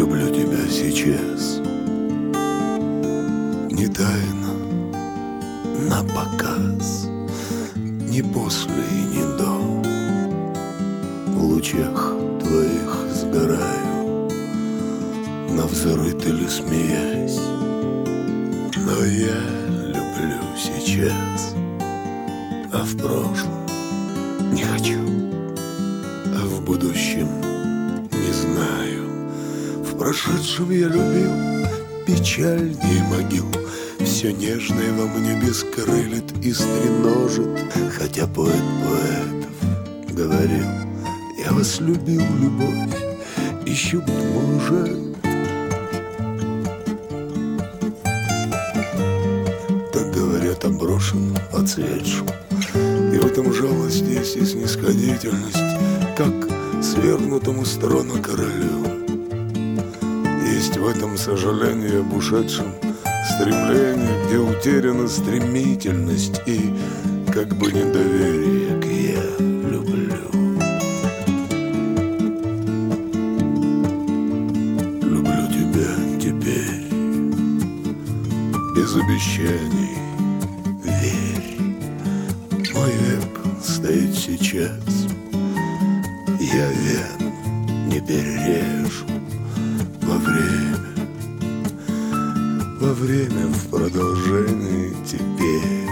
люблю тебя сейчас. Не тайно, на показ, не после и не до. В лучах твоих сгораю, навзрыд или смеясь. Но я люблю сейчас, а в прошлом не хочу, а в будущем не знаю. В прошедшем я любил печальнее могил. Все нежное во мне бескрылит и стреножит. Хотя поэт поэтов говорил: я вас любил, любовь, еще, быть может. Так говорят о брошенном, отцветшем. И в этом жалость есть и снисходительность, как свергнутому с трона королю. Есть в этом сожаление об ушедшем, стремление, где утеряна стремительность и как бы недоверие к «я люблю». Люблю тебя теперь, без обещаний, верь. Мой век стоит сейчас, я вен не перережу. Во время в продолжении теперь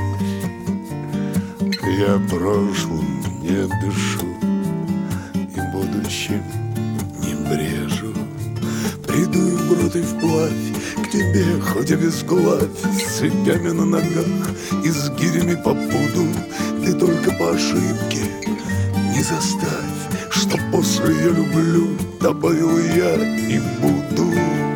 я прошлым не дышу и будущим не брежу. Приду и вброд и вплавь к тебе, хоть и безглавь, с цепями на ногах и с гирями по пуду. Ты только по ошибке не заставь, что после «я люблю» добавил я и буду.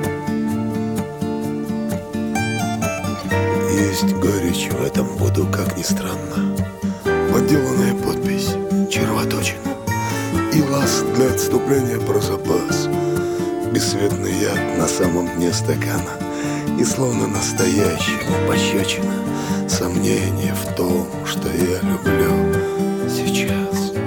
Есть горечь в этом буду, как ни странно, подделанная подпись, червоточина и ласт для отступления про запас. Бесцветный яд на самом дне стакана, и словно настоящему пощечина сомнение в том, что я люблю сейчас.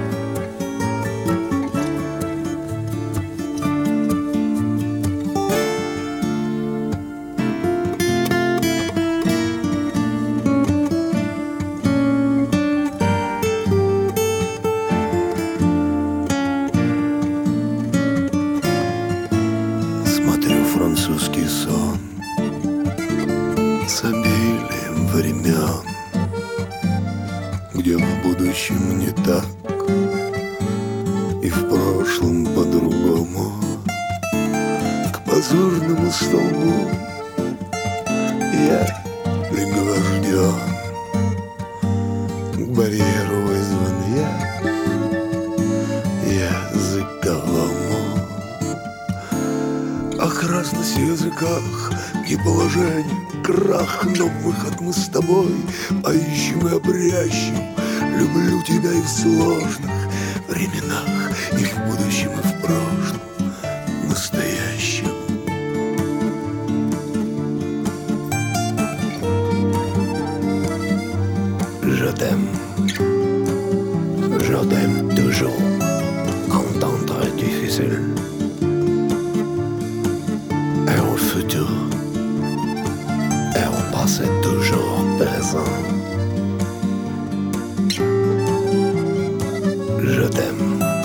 Французский сон с обилием времен, где в будущем не так и в прошлом по-другому. К позорному столбу я пригвожден, к барьеру вызван я языковому. Ах, разность в языках и положение, крах, но выход мы с тобой поищем и обрящем. Люблю тебя и в сложных временах, и в будущем, и в прошлом, настоящем. Je t'aime toujours, entendre difficile. Et au futur, et au passé toujours présent. Je t'aime.